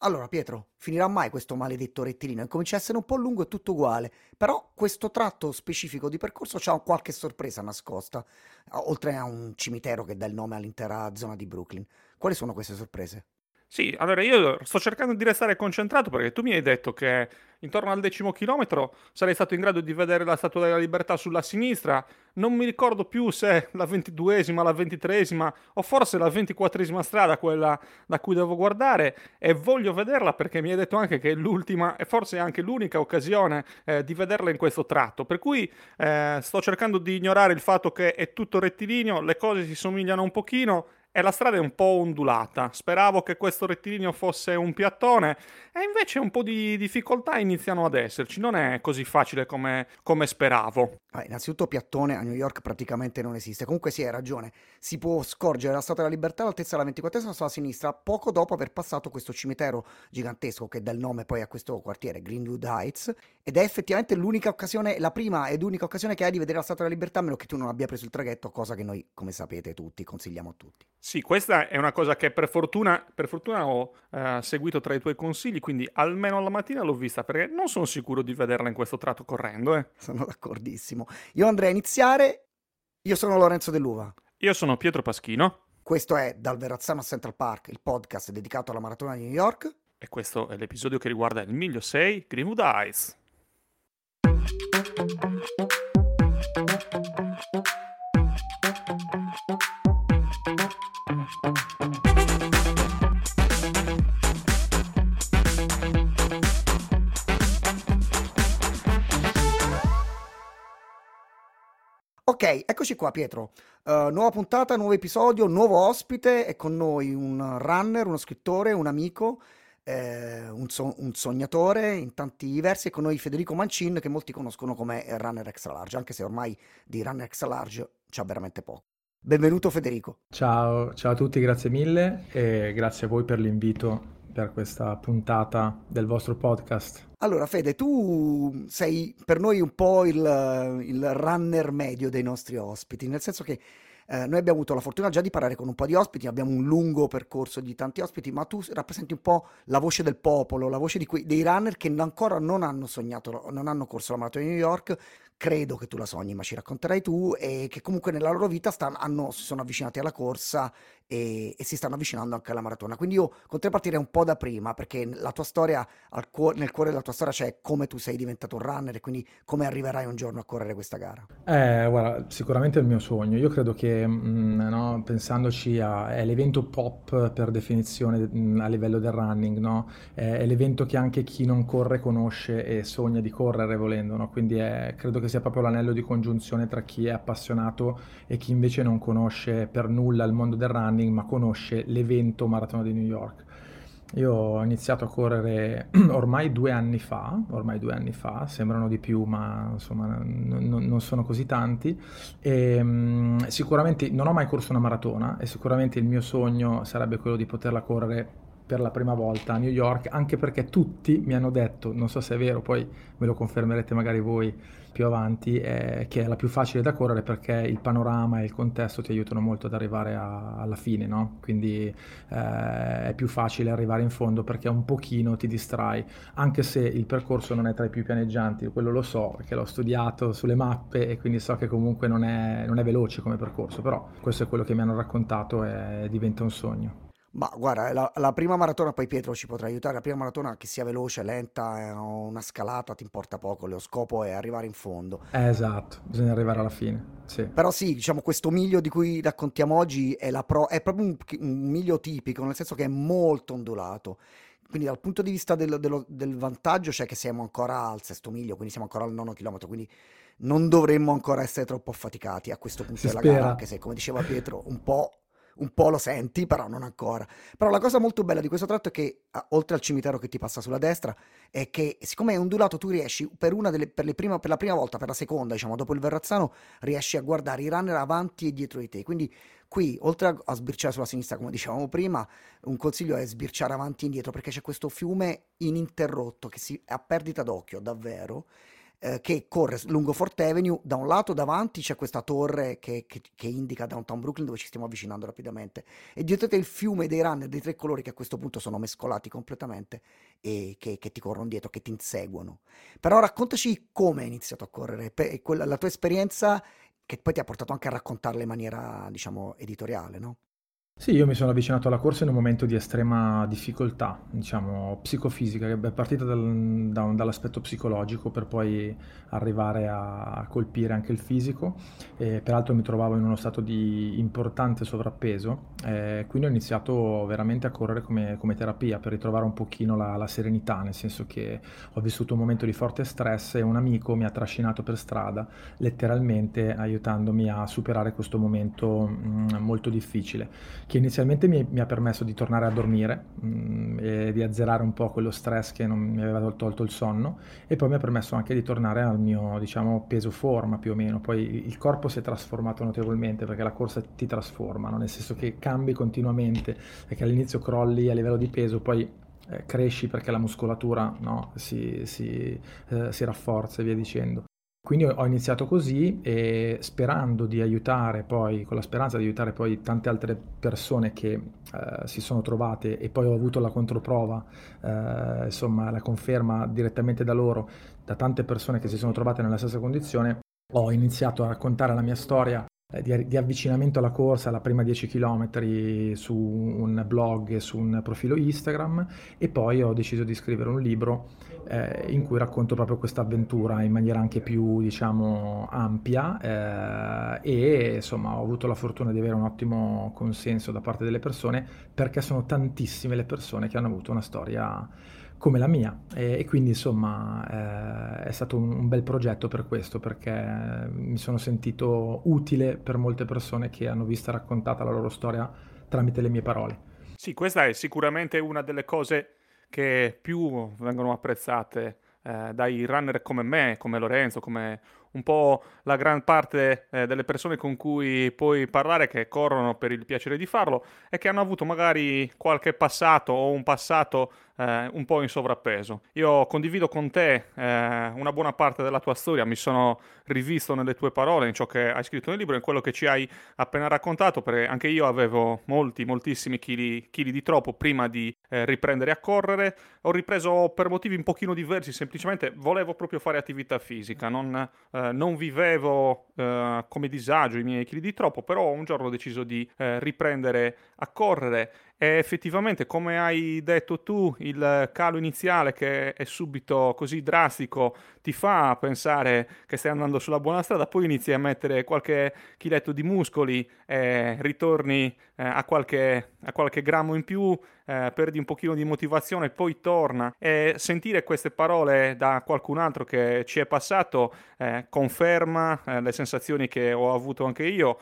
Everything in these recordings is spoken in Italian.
Allora, Pietro, finirà mai questo maledetto rettilineo? Comincia a essere un po' lungo e tutto uguale, però questo tratto specifico di percorso c'ha qualche sorpresa nascosta, oltre a un cimitero che dà il nome all'intera zona di Brooklyn. Quali sono queste sorprese? Sì, allora io sto cercando di restare concentrato perché tu mi hai detto che intorno al 10° chilometro sarei stato in grado di vedere la Statua della Libertà sulla sinistra. Non mi ricordo più se la 22esima, la 23esima o forse la 24esima strada quella da cui devo guardare e voglio vederla perché mi hai detto anche che è l'ultima e forse anche l'unica occasione di vederla in questo tratto. Per cui sto cercando di ignorare il fatto che è tutto rettilineo, le cose si somigliano un pochino e la strada è un po' ondulata. Speravo che questo rettilineo fosse un piattone e invece un po' di difficoltà iniziano ad esserci. Non è così facile come speravo. Innanzitutto piattone a New York praticamente non esiste. Comunque sì, hai ragione. Si può scorgere la Statua della Libertà all'altezza della 24esima sulla sinistra, poco dopo aver passato questo cimitero gigantesco che dà il nome poi a questo quartiere, Greenwood Heights, ed è effettivamente l'unica occasione, la prima ed unica occasione che hai di vedere la Statua della Libertà, a meno che tu non abbia preso il traghetto, cosa che noi, come sapete tutti, consigliamo a tutti. Sì, questa è una cosa che per fortuna ho seguito tra i tuoi consigli, quindi almeno la mattina l'ho vista perché non sono sicuro di vederla in questo tratto correndo, eh. Sono d'accordissimo. Io andrei a iniziare. Io sono Lorenzo Dell'Uva. Io sono Pietro Paschino Questo è Dal Verrazzano a Central Park, il podcast dedicato alla maratona di New York. e questo è l'episodio che riguarda il Miglio 6 Greenwood Eyes. Ok, eccoci qua Pietro. Nuova puntata, nuovo episodio, nuovo ospite. È con noi un runner, uno scrittore, un amico, un sognatore in tanti versi. È con noi Federico Mancin, che molti conoscono come runner extra large, anche se ormai di runner extra large c'ha veramente poco. Benvenuto Federico. Ciao, ciao a tutti, grazie mille e grazie a voi per l'invito per questa puntata del vostro podcast. Allora, Fede, tu sei per noi un po' il runner medio dei nostri ospiti, nel senso che noi abbiamo avuto la fortuna già di parlare con un po' di ospiti, abbiamo un lungo percorso di tanti ospiti, ma tu rappresenti un po' la voce del popolo, la voce dei runner che ancora non hanno sognato, non hanno corso la maratona di New York. Credo che tu la sogni, ma ci racconterai tu, e che comunque nella loro vita si sono avvicinati alla corsa e si stanno avvicinando anche alla maratona. Quindi io con te partirei un po' da prima, perché la tua storia, nel cuore della tua storia c'è come tu sei diventato un runner e quindi come arriverai un giorno a correre questa gara. Guarda, sicuramente è il mio sogno. Io credo che, no, pensandoci è l'evento pop per definizione a livello del running, no? È l'evento che anche chi non corre conosce e sogna di correre volendo, no? Quindi credo che sia proprio l'anello di congiunzione tra chi è appassionato e chi invece non conosce per nulla il mondo del running, ma conosce l'evento Maratona di New York. Io ho iniziato a correre ormai 2 anni fa, sembrano di più, ma insomma non sono così tanti. E, sicuramente non ho mai corso una maratona e sicuramente il mio sogno sarebbe quello di poterla correre per la prima volta a New York, anche perché tutti mi hanno detto, non so se è vero, poi me lo confermerete magari voi più avanti, che è la più facile da correre perché il panorama e il contesto ti aiutano molto ad arrivare alla fine, no? Quindi è più facile arrivare in fondo perché un pochino ti distrai, anche se il percorso non è tra i più pianeggianti, quello lo so perché l'ho studiato sulle mappe e quindi so che comunque non è veloce come percorso, però questo è quello che mi hanno raccontato e diventa un sogno. Ma guarda, la prima maratona, poi Pietro ci potrà aiutare, la prima maratona che sia veloce, lenta, una scalata ti importa poco, lo scopo è arrivare in fondo. Esatto, bisogna arrivare alla fine, sì. Però sì, diciamo questo miglio di cui raccontiamo oggi è proprio un miglio tipico, nel senso che è molto ondulato. Quindi dal punto di vista del vantaggio c'è che siamo ancora al sesto miglio, quindi siamo ancora al 9° chilometro, quindi non dovremmo ancora essere troppo affaticati a questo punto Si della gara, spera. anche se, come diceva Pietro, un po' lo senti, però non ancora. Però la cosa molto bella di questo tratto è che, oltre al cimitero che ti passa sulla destra, è che siccome è ondulato tu riesci per la prima volta, per la seconda, diciamo, dopo il Verrazzano, riesci a guardare i runner avanti e dietro di te. Quindi qui, oltre a sbirciare sulla sinistra, come dicevamo prima, un consiglio è sbirciare avanti e indietro, perché c'è questo fiume ininterrotto che si è a perdita d'occhio, davvero, che corre lungo Fort Avenue. Da un lato davanti c'è questa torre che indica Downtown Brooklyn, dove ci stiamo avvicinando rapidamente, e dietro te il fiume dei runner dei tre colori che a questo punto sono mescolati completamente e che ti corrono dietro, che ti inseguono. Però raccontaci come hai iniziato a correre, la tua esperienza che poi ti ha portato anche a raccontarla in maniera, diciamo, editoriale, no? Sì, io mi sono avvicinato alla corsa in un momento di estrema difficoltà, diciamo, psicofisica, che è partita dall'aspetto psicologico per poi arrivare a colpire anche il fisico. E peraltro mi trovavo in uno stato di importante sovrappeso, quindi ho iniziato veramente a correre come terapia per ritrovare un pochino la serenità, nel senso che ho vissuto un momento di forte stress e un amico mi ha trascinato per strada, letteralmente aiutandomi a superare questo momento molto difficile, che inizialmente mi ha permesso di tornare a dormire, e di azzerare un po' quello stress che non mi aveva tolto il sonno, e poi mi ha permesso anche di tornare al mio, diciamo, peso forma più o meno. Poi il corpo si è trasformato notevolmente perché la corsa ti trasforma, no? Nel senso che cambi continuamente, perché all'inizio crolli a livello di peso, poi cresci perché la muscolatura, no, si rafforza e via dicendo. Quindi ho iniziato così, e sperando di aiutare poi, con la speranza di aiutare poi tante altre persone che si sono trovate, e poi ho avuto la controprova, insomma la conferma direttamente da loro, da tante persone che si sono trovate nella stessa condizione. Ho iniziato a raccontare la mia storia di avvicinamento alla corsa, alla prima 10 km, su un blog e su un profilo Instagram, e poi ho deciso di scrivere un libro in cui racconto proprio questa avventura in maniera anche più, diciamo, ampia, e insomma ho avuto la fortuna di avere un ottimo consenso da parte delle persone, perché sono tantissime le persone che hanno avuto una storia come la mia, e quindi insomma è stato un bel progetto per questo, perché mi sono sentito utile per molte persone che hanno visto raccontata la loro storia tramite le mie parole. Sì, questa è sicuramente una delle cose che più vengono apprezzate dai runner come me, come Lorenzo, come un po' la gran parte delle persone con cui puoi parlare, che corrono per il piacere di farlo e che hanno avuto magari qualche passato o un passato un po' in sovrappeso. Io condivido con te una buona parte della tua storia, mi sono rivisto nelle tue parole, in ciò che hai scritto nel libro, in quello che ci hai appena raccontato, perché anche io avevo moltissimi chili di troppo prima di riprendere a correre. Ho ripreso per motivi un pochino diversi, semplicemente volevo proprio fare attività fisica, non vivevo come disagio i miei chili di troppo, però un giorno ho deciso di riprendere a correre. E effettivamente, come hai detto tu, il calo iniziale, che è subito così drastico, ti fa pensare che stai andando sulla buona strada, poi inizi a mettere qualche chiletto di muscoli e ritorni a qualche grammo in più, perdi un pochino di motivazione, poi torna. E sentire queste parole da qualcun altro che ci è passato conferma le sensazioni che ho avuto anche io.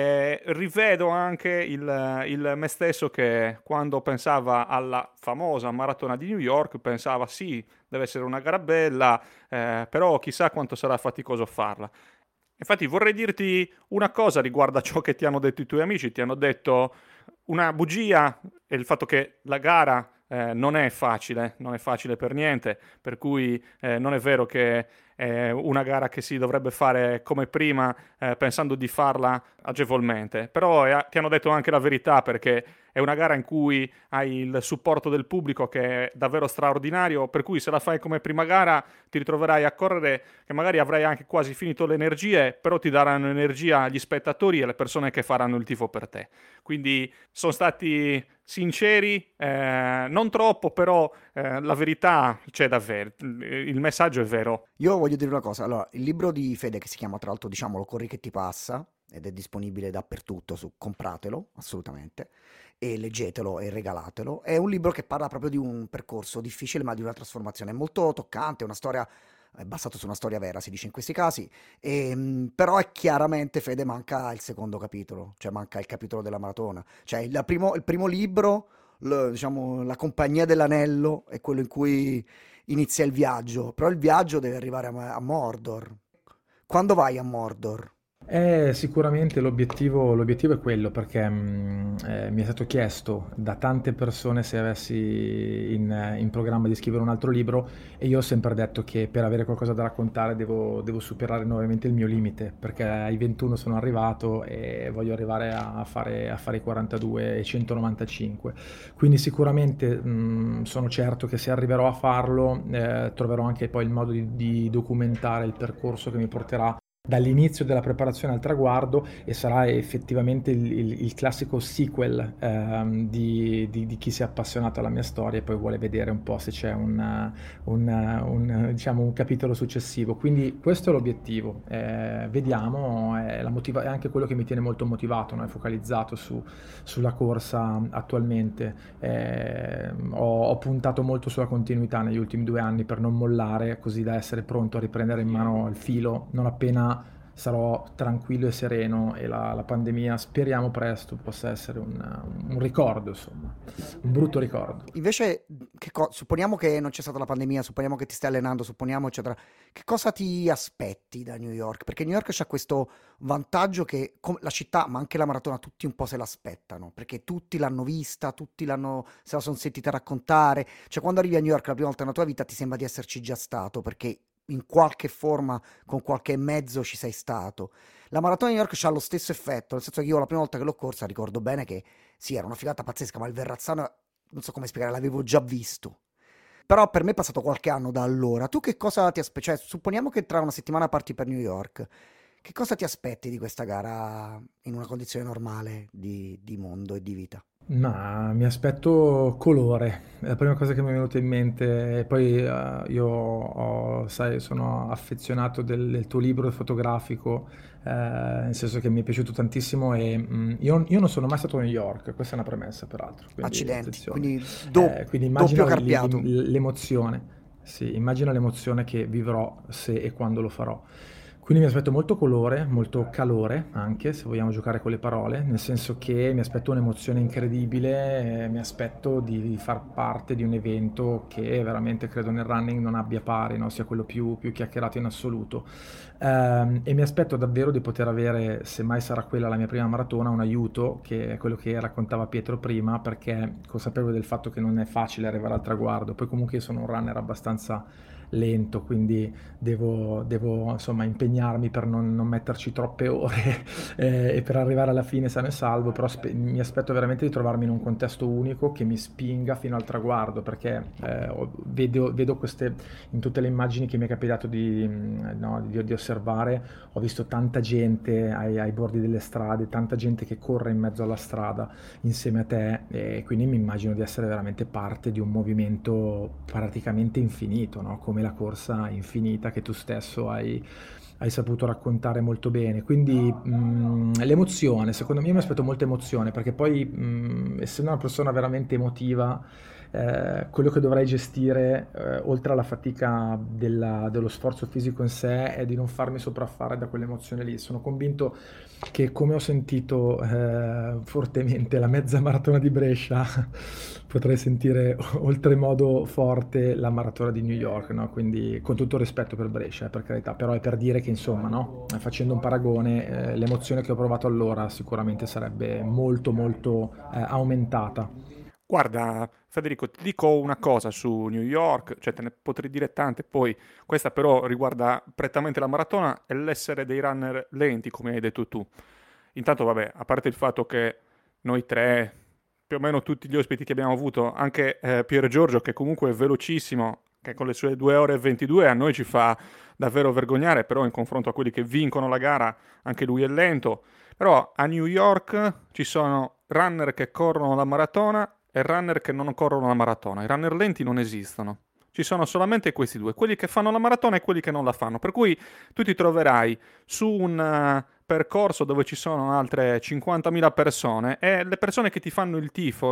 Rivedo anche il me stesso che, quando pensava alla famosa maratona di New York, pensava sì, deve essere una gara bella, però chissà quanto sarà faticoso farla. Infatti vorrei dirti una cosa riguardo a ciò che ti hanno detto i tuoi amici. Ti hanno detto una bugia, e il fatto che la gara non è facile, non è facile per niente, per cui non è vero che è una gara che si dovrebbe fare come prima, pensando di farla agevolmente. Però ti hanno detto anche la verità, perché è una gara in cui hai il supporto del pubblico, che è davvero straordinario, per cui se la fai come prima gara ti ritroverai a correre che magari avrai anche quasi finito le energie, però ti daranno energia gli spettatori e le persone che faranno il tifo per te. Quindi sono stati sinceri, non troppo, però la verità c'è davvero, il messaggio è vero. Io voglio dire una cosa, allora, il libro di Fede, che si chiama, tra l'altro, diciamolo, Corri che ti passa, ed è disponibile dappertutto, compratelo, assolutamente, e leggetelo e regalatelo. È un libro che parla proprio di un percorso difficile, ma di una trasformazione. È molto toccante, è una storia, è basato su una storia vera, si dice in questi casi, però è chiaramente, Fede, manca il secondo capitolo, cioè manca il capitolo della maratona. Cioè il primo libro, diciamo, La compagnia dell'anello, è quello in cui inizia il viaggio, però il viaggio deve arrivare a Mordor. Quando vai a Mordor? Sicuramente l'obiettivo è quello, perché mi è stato chiesto da tante persone se avessi in programma di scrivere un altro libro, e io ho sempre detto che per avere qualcosa da raccontare devo superare nuovamente il mio limite, perché ai 21 sono arrivato e voglio arrivare a fare i 42 e 195. Quindi sicuramente sono certo che se arriverò a farlo, troverò anche poi il modo di documentare il percorso che mi porterà dall'inizio della preparazione al traguardo, e sarà effettivamente il classico sequel di chi si è appassionato alla mia storia e poi vuole vedere un po' se c'è diciamo, un capitolo successivo. Quindi questo è l'obiettivo. Vediamo, è anche quello che mi tiene molto motivato, no? È focalizzato sulla corsa attualmente. Ho puntato molto sulla continuità negli ultimi 2 anni per non mollare, così da essere pronto a riprendere in mano il filo non appena sarò tranquillo e sereno, e la pandemia, speriamo presto, possa essere un ricordo, insomma, un brutto ricordo. Invece, supponiamo che non c'è stata la pandemia, supponiamo che ti stai allenando, supponiamo eccetera, che cosa ti aspetti da New York? Perché New York c'ha questo vantaggio che la città, ma anche la maratona, tutti un po' se l'aspettano, perché tutti l'hanno vista, se la sono sentita raccontare. Cioè, quando arrivi a New York la prima volta nella tua vita ti sembra di esserci già stato, perché in qualche forma, con qualche mezzo ci sei stato. La maratona di New York c'ha lo stesso effetto, nel senso che io la prima volta che l'ho corsa ricordo bene che sì, era una figata pazzesca, ma il Verrazzano, non so come spiegare, l'avevo già visto. Però per me è passato qualche anno da allora. Tu che cosa ti aspetti? Cioè, supponiamo che tra una settimana parti per New York. Che cosa ti aspetti di questa gara in una condizione normale di mondo e di vita? Ma mi aspetto colore, è la prima cosa che mi è venuta in mente. E poi io sai, sono affezionato del tuo libro fotografico, nel senso che mi è piaciuto tantissimo, e io non sono mai stato a New York, questa è una premessa peraltro, quindi Accidenti, attenzione. quindi Quindi doppio immagino carpiato. l'emozione, sì, immagino l'emozione che vivrò se e quando lo farò. Quindi mi aspetto molto colore, molto calore anche, se vogliamo giocare con le parole, nel senso che mi aspetto un'emozione incredibile, mi aspetto di far parte di un evento che veramente credo nel running non abbia pari, no? Sia quello più chiacchierato in assoluto. E mi aspetto davvero di poter avere, se mai sarà quella la mia prima maratona, un aiuto, che è quello che raccontava Pietro prima, perché consapevole del fatto che non è facile arrivare al traguardo. Poi comunque io sono un runner abbastanza lento, quindi devo insomma impegnarmi per non metterci troppe ore e per arrivare alla fine sano e salvo, però mi aspetto veramente di trovarmi in un contesto unico che mi spinga fino al traguardo, perché vedo queste, in tutte le immagini che mi è capitato no, di osservare, ho visto tanta gente ai bordi delle strade, tanta gente che corre in mezzo alla strada insieme a te, e quindi mi immagino di essere veramente parte di un movimento praticamente infinito, no? Come la corsa infinita che tu stesso hai saputo raccontare molto bene. Quindi l'emozione, secondo me, io mi aspetto molta emozione, perché poi essendo una persona veramente emotiva, quello che dovrai gestire, oltre alla fatica dello sforzo fisico in sé, è di non farmi sopraffare da quell'emozione lì. Sono convinto che, come ho sentito fortemente la mezza maratona di Brescia, potrei sentire oltremodo forte la maratona di New York, no? Quindi, con tutto il rispetto per Brescia, per carità, però è per dire che, insomma, no? Facendo un paragone, l'emozione che ho provato allora sicuramente sarebbe molto molto aumentata. Guarda, Federico, ti dico una cosa su New York, cioè te ne potrei dire tante, poi questa però riguarda prettamente la maratona e l'essere dei runner lenti, come hai detto tu. Intanto, vabbè, a parte il fatto che noi tre, più o meno tutti gli ospiti che abbiamo avuto, anche Pier Giorgio, che comunque è velocissimo, che con le sue 2 ore e 22 a noi ci fa davvero vergognare, però in confronto a quelli che vincono la gara, anche lui è lento. Però a New York ci sono runner che corrono la maratona e runner che non corrono la maratona. I runner lenti non esistono. Ci sono solamente questi due, quelli che fanno la maratona e quelli che non la fanno. Per cui tu ti troverai su un percorso dove ci sono altre 50.000 persone e le persone che ti fanno il tifo,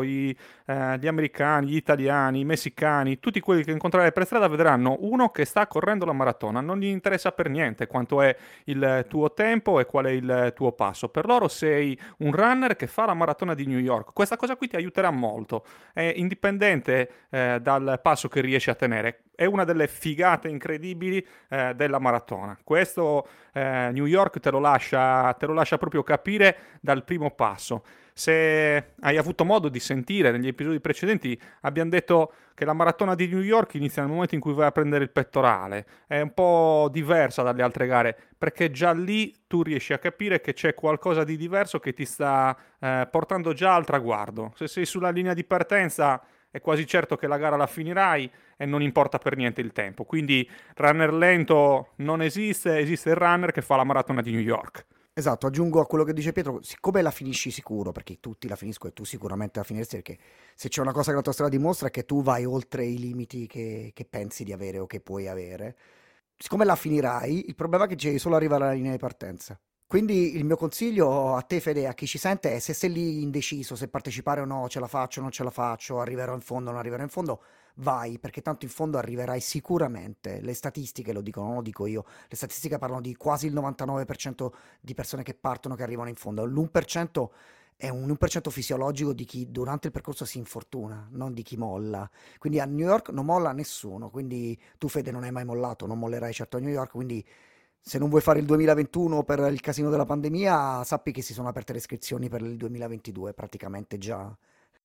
gli americani, gli italiani, i messicani, tutti quelli che incontrerai per strada vedranno uno che sta correndo la maratona. Non gli interessa per niente quanto è il tuo tempo e qual è il tuo passo. Per loro sei un runner che fa la maratona di New York. Questa cosa qui ti aiuterà molto, è indipendente dal passo che riesci a tenere. è una delle figate incredibili della maratona. Questo New York te lo lascia proprio capire dal primo passo. Se hai avuto modo di sentire negli episodi precedenti, abbiamo detto che la maratona di New York inizia nel momento in cui vai a prendere il pettorale. È un po' diversa dalle altre gare, perché già lì tu riesci a capire che c'è qualcosa di diverso che ti sta portando già al traguardo. Se sei sulla linea di partenza è quasi certo che la gara la finirai e non importa per niente il tempo. Quindi runner lento non esiste, esiste il runner che fa la maratona di New York. Esatto, aggiungo a quello che dice Pietro, siccome la finisci sicuro, perché tutti la finiscono e tu sicuramente la finiresti, perché se c'è una cosa che la tua strada dimostra è che tu vai oltre i limiti che pensi di avere o che puoi avere, siccome la finirai, il problema è che devi solo arrivare alla linea di partenza. Quindi il mio consiglio a te, Fede, a chi ci sente, è se sei lì indeciso, se partecipare o no, ce la faccio o non ce la faccio, arriverò in fondo o non arriverò in fondo, vai, perché tanto in fondo arriverai sicuramente. Le statistiche lo dicono, non lo dico io, le statistiche parlano di quasi il 99% di persone che partono che arrivano in fondo. L'1% è un 1% fisiologico di chi durante il percorso si infortuna, non di chi molla. Quindi a New York non molla nessuno, quindi tu Fede non hai mai mollato, non mollerai certo a New York, quindi se non vuoi fare il 2021 per il casino della pandemia, sappi che si sono aperte le iscrizioni per il 2022, praticamente già.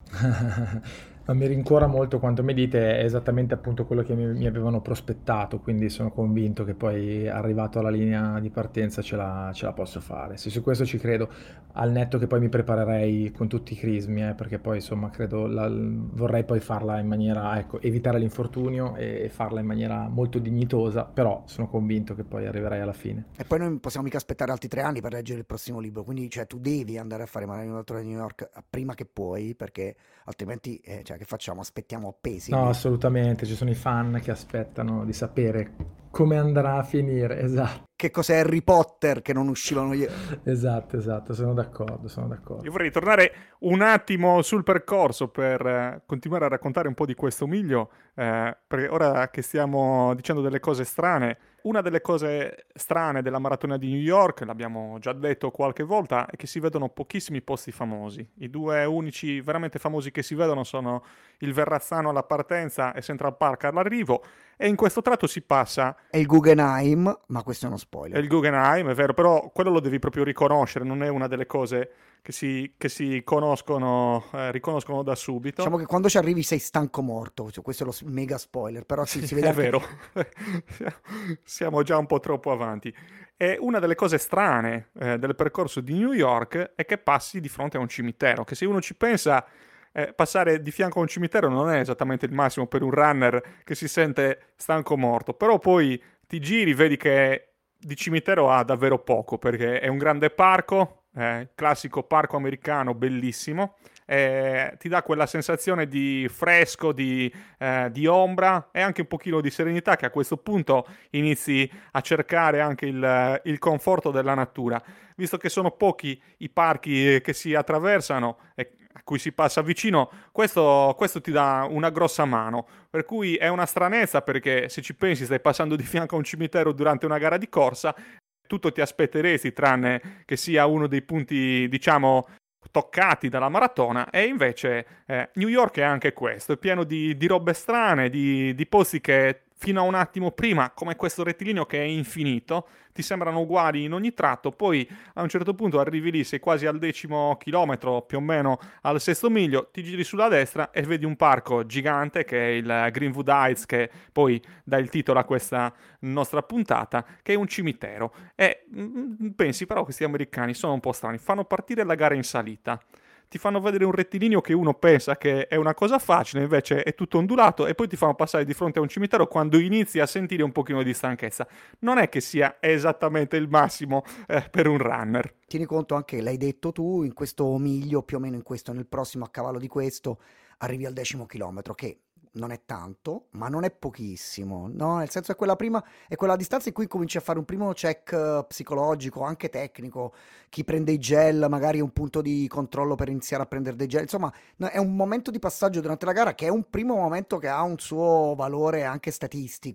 Ma mi rincuora molto quanto mi dite, è esattamente appunto quello che mi avevano prospettato, quindi sono convinto che poi arrivato alla linea di partenza ce la posso fare. Sì, su questo ci credo, al netto che poi mi preparerei con tutti i crismi, perché poi insomma credo vorrei poi farla in maniera, ecco, evitare l'infortunio e farla in maniera molto dignitosa, però sono convinto che poi arriverai alla fine. E poi noi non possiamo mica aspettare altri 3 anni per leggere il prossimo libro, quindi cioè, tu devi andare a fare Maratona di New York prima che puoi, perché altrimenti cioè, che facciamo? Aspettiamo appesi No, lì. assolutamente, ci sono i fan che aspettano di sapere come andrà a finire, esatto. Che cos'è Harry Potter che non uscivano ieri? Esatto, esatto, sono d'accordo, sono Io d'accordo. vorrei tornare un attimo sul percorso per continuare a raccontare un po' di questo miglio, perché ora che stiamo dicendo delle cose strane, una delle cose strane della maratona di New York, l'abbiamo già detto qualche volta, è che si vedono pochissimi posti famosi. I due unici veramente famosi che si vedono sono il Verrazzano alla partenza e Central Park all'arrivo, e in questo tratto si passa. È il Guggenheim, ma questo è uno È spoiler. il Guggenheim, è vero, però quello lo devi proprio riconoscere, non è una delle cose che si conoscono, riconoscono da Diciamo subito. che quando ci arrivi sei stanco morto, cioè, questo è lo mega spoiler, però sì, Sì, si vede è anche. vero, siamo già un po' troppo avanti. E una delle cose strane del percorso di New York è che passi di fronte a un cimitero, che se uno ci pensa, passare di fianco a un cimitero non è esattamente il massimo per un runner che si sente stanco morto, però poi ti giri, vedi che di cimitero ha davvero poco, perché è un grande parco, classico parco americano, bellissimo, ti dà quella sensazione di fresco, di ombra e anche un pochino di serenità che a questo punto inizi a cercare anche il conforto della natura. Visto che sono pochi i parchi che si attraversano e a cui si passa vicino, questo ti dà una grossa mano. Per cui è una stranezza perché se ci pensi stai passando di fianco a un cimitero durante una gara di corsa, tutto ti aspetteresti tranne che sia uno dei punti, diciamo, toccati dalla maratona, e invece New York è anche questo, è pieno di robe strane, di posti che fino a un attimo prima, come questo rettilineo che è infinito, ti sembrano uguali in ogni tratto, poi a un certo punto arrivi lì, sei quasi al 10° chilometro, più o meno al 6° miglio, ti giri sulla destra e vedi un parco gigante che è il Greenwood Heights, che poi dà il titolo a questa nostra puntata, che è un cimitero. E pensi però che questi americani sono un po' strani, fanno partire la gara in salita, ti fanno vedere un rettilineo che uno pensa che è una cosa facile, invece è tutto ondulato, e poi ti fanno passare di fronte a un cimitero quando inizi a sentire un pochino di stanchezza. Non è che sia esattamente il massimo per un runner. Tieni conto anche, l'hai detto tu, in questo miglio, più o meno in questo, nel prossimo a cavallo di questo, arrivi al 10° chilometro, che non è tanto, ma non è pochissimo, no? Nel senso è quella prima, è quella distanza in cui cominci a fare un primo check psicologico, anche tecnico, chi prende i gel, magari è un punto di controllo per iniziare a prendere dei gel, insomma, no, è un momento di passaggio durante la gara che è un primo momento che ha un suo valore anche statistico,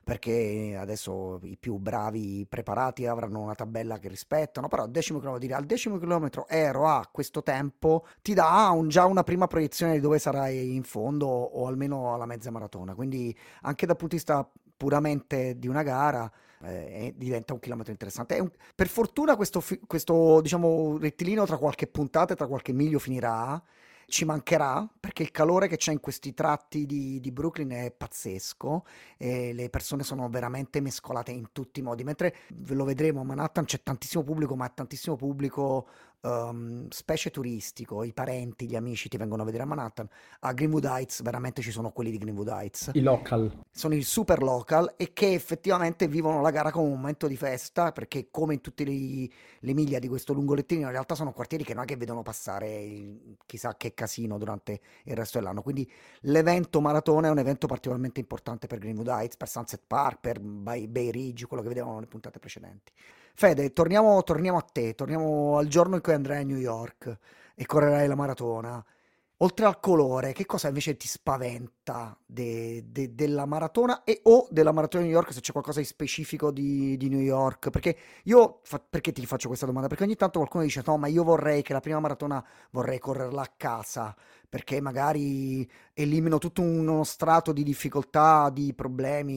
perché adesso i più bravi preparati avranno una tabella che rispettano, però al 10° chilometro ero a questo tempo, ti dà già una prima proiezione di dove sarai in fondo o almeno alla mezza maratona, quindi anche dal punto di vista puramente di una gara diventa un chilometro interessante. Per fortuna questo diciamo rettilineo tra qualche puntata e tra qualche miglio finirà. Ci mancherà perché il calore che c'è in questi tratti di Brooklyn è pazzesco e le persone sono veramente mescolate in tutti i modi. Mentre ve lo vedremo a Manhattan c'è tantissimo pubblico, ma tantissimo pubblico specie turistico, i parenti, gli amici ti vengono a vedere a Manhattan. A Greenwood Heights veramente ci sono quelli di Greenwood Heights, I local. sono i super local e che effettivamente vivono la gara come un momento di festa perché come in tutte le miglia di questo lungolettino in realtà sono quartieri che non è che vedono passare chissà che casino durante il resto dell'anno, quindi l'evento maratona è un evento particolarmente importante per Greenwood Heights, per Sunset Park, per Bay Ridge, quello che vedevamo nelle puntate precedenti. Fede, torniamo a te, torniamo al giorno in cui andrai a New York e correrai la maratona. Oltre al colore, che cosa invece ti spaventa della maratona e o della maratona di New York, se c'è qualcosa di specifico di New York? Perché perché ti faccio questa domanda? Perché ogni tanto qualcuno dice, no, ma io vorrei che la prima maratona vorrei correrla a casa, perché magari elimino tutto uno strato di difficoltà, di problemi,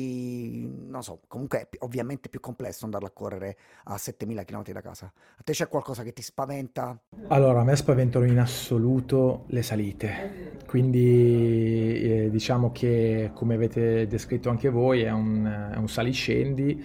non so, comunque è ovviamente più complesso andarla a correre a 7000 km da casa. A te c'è qualcosa che ti spaventa? Allora, a me spaventano in assoluto le salite, quindi diciamo che come avete descritto anche voi è un saliscendi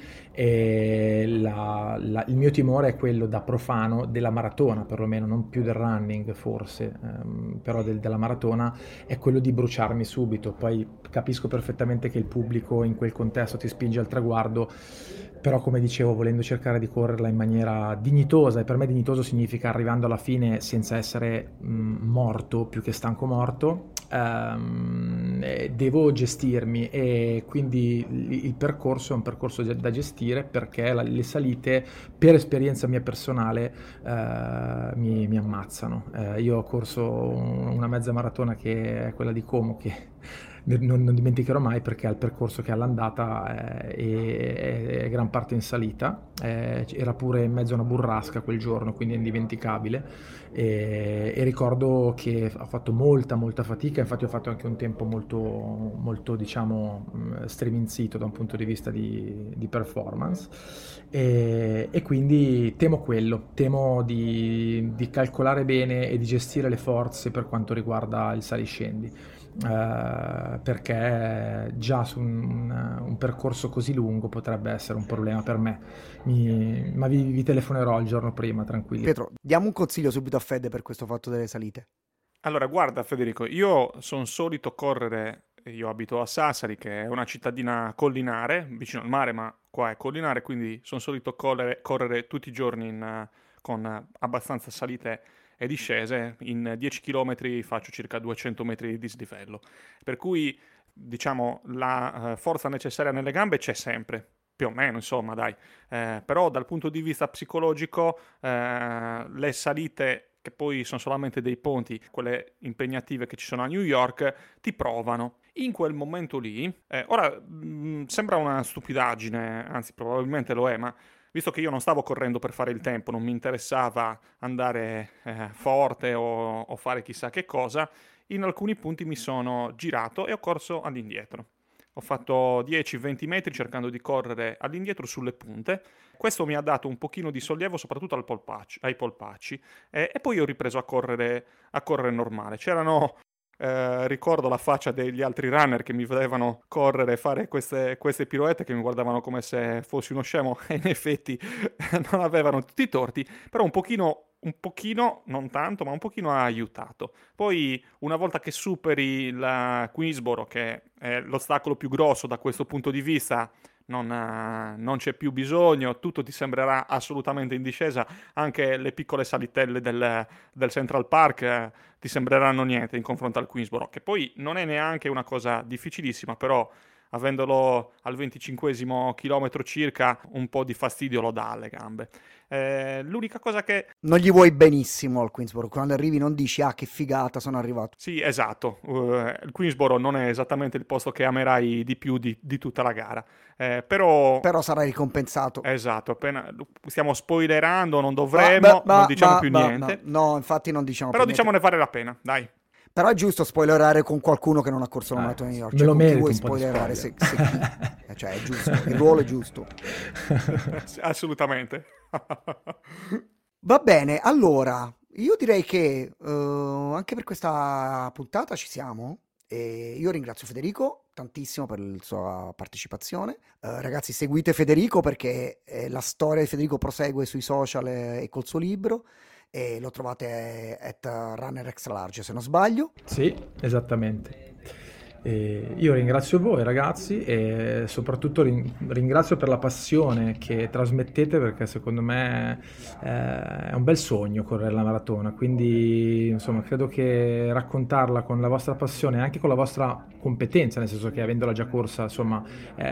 e il mio timore è quello da profano della maratona, perlomeno non più del running forse, però della maratona è quello di bruciarmi subito. Poi capisco perfettamente che il pubblico in quel contesto ti spinge al traguardo, però come dicevo, volendo cercare di correrla in maniera dignitosa, e per me dignitoso significa arrivando alla fine senza essere morto, più che stanco morto, devo gestirmi e quindi il percorso è un percorso da gestire perché le salite, per esperienza mia personale, mi ammazzano. Io ho corso una mezza maratona che è quella di Como, che non dimenticherò mai perché ha il percorso che ha all'andata è gran parte in salita, era pure in mezzo a una burrasca quel giorno, quindi è indimenticabile e ricordo che ho fatto molta fatica, infatti ho fatto anche un tempo molto diciamo striminzito da un punto di vista di performance e quindi temo di calcolare bene e di gestire le forze per quanto riguarda il saliscendi. Perché già su un percorso così lungo potrebbe essere un problema per me. Ma vi telefonerò il giorno prima, tranquilli. Pietro, diamo un consiglio subito a Fede per questo fatto delle salite. Allora, guarda Federico, io sono solito correre, io abito a Sassari, che è una cittadina collinare, vicino al mare, ma qua è collinare, quindi sono solito correre tutti i giorni con abbastanza salite e discese. In 10 km faccio circa 200 metri di dislivello, per cui diciamo la forza necessaria nelle gambe c'è sempre. Più o meno, insomma, dai. Però dal punto di vista psicologico, le salite che poi sono solamente dei ponti, quelle impegnative che ci sono a New York, ti provano. In quel momento lì, ora sembra una stupidaggine, anzi probabilmente lo è, ma visto che io non stavo correndo per fare il tempo, non mi interessava andare forte o fare chissà che cosa, in alcuni punti mi sono girato e ho corso all'indietro. Ho fatto 10-20 metri cercando di correre all'indietro sulle punte. Questo mi ha dato un pochino di sollievo soprattutto ai polpacci e poi ho ripreso a correre normale. Ricordo la faccia degli altri runner che mi vedevano correre e fare queste piroette che mi guardavano come se fossi uno scemo e in effetti non avevano tutti i torti, però un pochino, non tanto, ma un pochino ha aiutato. Poi una volta che superi la Queensboro, che è l'ostacolo più grosso da questo punto di vista, non c'è più bisogno, tutto ti sembrerà assolutamente in discesa, anche le piccole salitelle del Central Park ti sembreranno niente in confronto al Queensboro, che poi non è neanche una cosa difficilissima, però avendolo al 25esimo chilometro circa, un po' di fastidio lo dà alle gambe. L'unica cosa che... Non gli vuoi benissimo al Queensboro, quando arrivi non dici che figata sono arrivato. Sì, esatto, il Queensboro non è esattamente il posto che amerai di più di tutta la gara, però sarai ricompensato. Esatto, appena stiamo spoilerando, non dovremmo, non diciamo più niente. No, infatti non diciamo però più diciamo niente. ne vale la pena, dai. Però è giusto spoilerare con qualcuno che non ha corso la maratona di New York. Me lo merito vuoi un po' di spoilerare spoiler. cioè è giusto, il ruolo è giusto. Assolutamente. Va bene, allora io direi che anche per questa puntata ci siamo. E io ringrazio Federico tantissimo per la sua partecipazione. Ragazzi, seguite Federico perché la storia di Federico prosegue sui social e col suo libro. E lo trovate at Runner Extra Large, se non sbaglio. Sì, esattamente. Io ringrazio voi ragazzi e soprattutto ringrazio per la passione che trasmettete, perché secondo me è un bel sogno correre la maratona, quindi insomma credo che raccontarla con la vostra passione e anche con la vostra competenza, nel senso che avendola già corsa insomma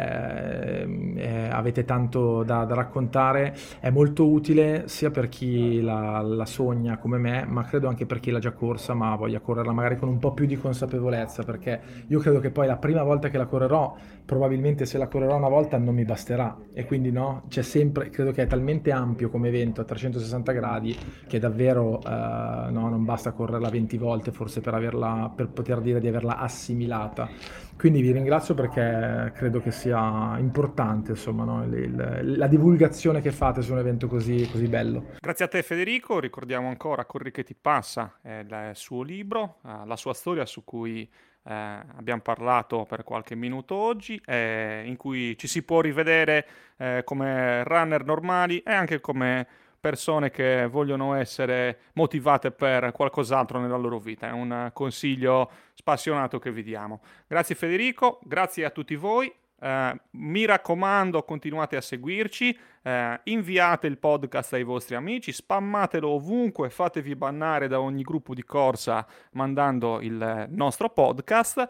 avete tanto da raccontare, è molto utile sia per chi la sogna come me, ma credo anche per chi l'ha già corsa ma voglia correrla magari con un po' più di consapevolezza, perché io credo che poi la prima volta che la correrò, probabilmente se la correrò una volta non mi basterà, e quindi no, c'è sempre, credo che è talmente ampio come evento a 360 gradi che davvero no, non basta correrla 20 volte forse per poter dire di averla assimilata. Quindi vi ringrazio perché credo che sia importante insomma, no, la divulgazione che fate su un evento così bello. Grazie a te Federico, ricordiamo ancora Corri che ti passa, il suo libro, la sua storia su cui abbiamo parlato per qualche minuto oggi, in cui ci si può rivedere come runner normali e anche come persone che vogliono essere motivate per qualcos'altro nella loro vita. È un consiglio spassionato che vi diamo. Grazie Federico, grazie a tutti voi. Mi raccomando, continuate a seguirci, inviate il podcast ai vostri amici, spammatelo ovunque, fatevi bannare da ogni gruppo di corsa mandando il nostro podcast.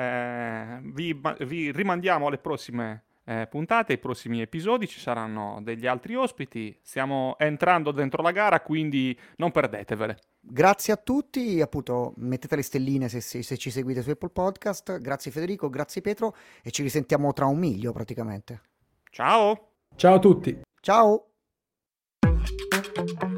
Vi rimandiamo alle prossime puntate, ai prossimi episodi, ci saranno degli altri ospiti, stiamo entrando dentro la gara, quindi non perdetevele. Grazie a tutti, appunto mettete le stelline se ci seguite su Apple Podcast. Grazie Federico, grazie Pietro e ci risentiamo tra un miglio praticamente. Ciao! Ciao a tutti! Ciao!